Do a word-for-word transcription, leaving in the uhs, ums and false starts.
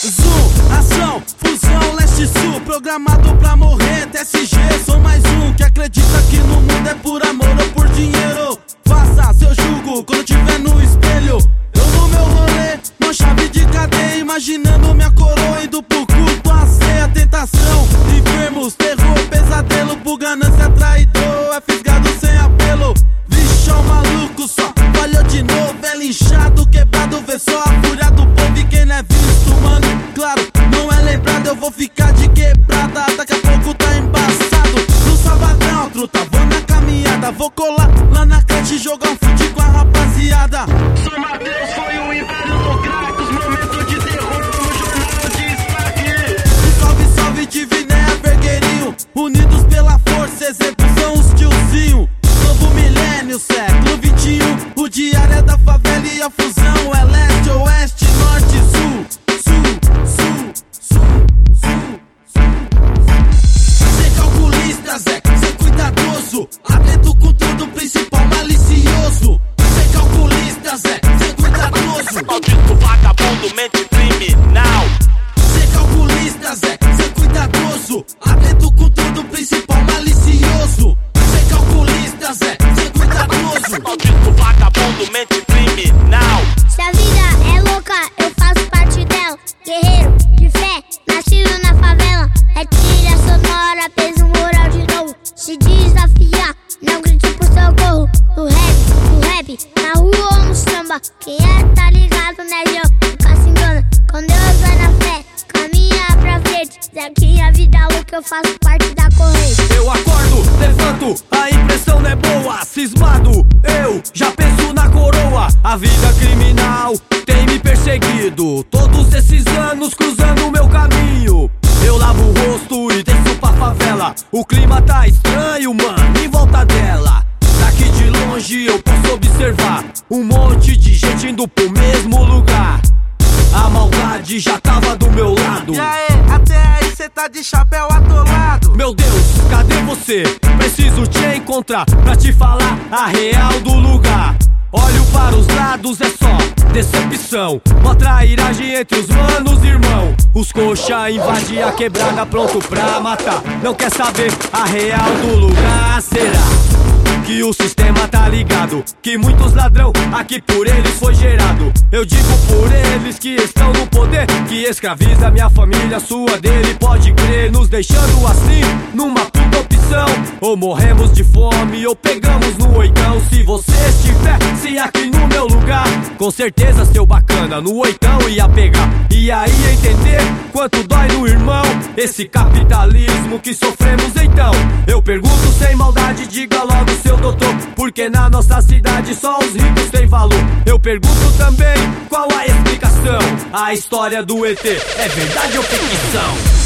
Zoom, ação, fusão, leste-sul, programado pra morrer, T S G. Sou mais um que acredita que no mundo é por amor ou por dinheiro. Faça seu julgo quando tiver no espelho. Eu no meu rolê, mão chave de cadeia, imaginando minha coroa indo pro culto, a ceia, tentação, enfermos, terror, pesadelo, por ganância, traidor, é fisgado sem apelo. Bichão maluco, só falhou de novo, é linchado, quebrado, vê só a fúria do povo. E quem não é visto, mano, claro, não é lembrado, eu vou ficar de quebrada, daqui a pouco tá embaçado. No sabadão, truta, vou na caminhada, vou colar lá na creche, jogar um fute com a rapaziada. São Mateus foi o império do crack, os momentos de terror no jornal de destaque. E salve, salve, Divinéia, Vergueirinho, unidos pela força, exemplo são os tiozinho. Novo milênio, século vinte e um, o diário é da favela e a fusão é leste, oeste, norte, sul, sul, sul, sul, sul, sul. Ser calculista, Zé, ser cuidadoso, atento com tudo, principal malicioso. Ser calculista, Zé, ser cuidadoso, Maldito vagabundo, mente criminal. ser calculista, Zé, ser cuidadoso, atento com tudo, principal malicioso. Ser calculista, Zé, ser cuidadoso. Maldito vagabundo, mente criminal. Se a vida é louca, eu faço parte dela. Guerreiro de fé, nascido na favela. É trilha sonora, peso moral de novo. Se desafiar, não grite por socorro. No rap, no rap, na rua ou no samba. Quem é tá ligado, né, João? Nunca se engana. Com Deus vai na fé, caminha pra frente. Daqui a vida louca, eu faço parte da corrente. Eu acordo, levanto, a impressão não é boa. Cismado, eu já penso na coroa. A vida criminal tem me perseguido todos esses anos, cruzando o meu caminho. Eu lavo o rosto e desço pra favela. O clima tá estranho, mano, em volta dela. Daqui de longe eu posso observar um monte de gente indo pro mesmo lugar. A maldade já tava do meu lado. E aí, até aí cê tá de chapéu atolado. Meu Deus, cadê você? Preciso te encontrar pra te falar a real do lugar. Olho para os lados, é só decepção, uma trairagem entre os manos, irmão. Os coxa invadem a quebrada, pronto pra matar. Não quer saber a real do lugar, será? Que o sistema tá ligado, que muitos ladrão aqui por eles foi gerado. Eu digo por eles que estão no poder, que escraviza minha família, sua dele, pode crer. Nos deixando assim, numa puta opção. Ou morremos de fome, ou pegamos no oitão. Se você estivesse aqui no meu lugar, com certeza, seu bacana, no oitão ia pegar. E aí entender quanto dói no irmão esse capitalismo que sofremos então. Eu pergunto sem maldade, diga logo, seu doutor, porque na nossa cidade só os ricos têm valor. Eu pergunto também qual a explicação. A história do E T é verdade ou ficção?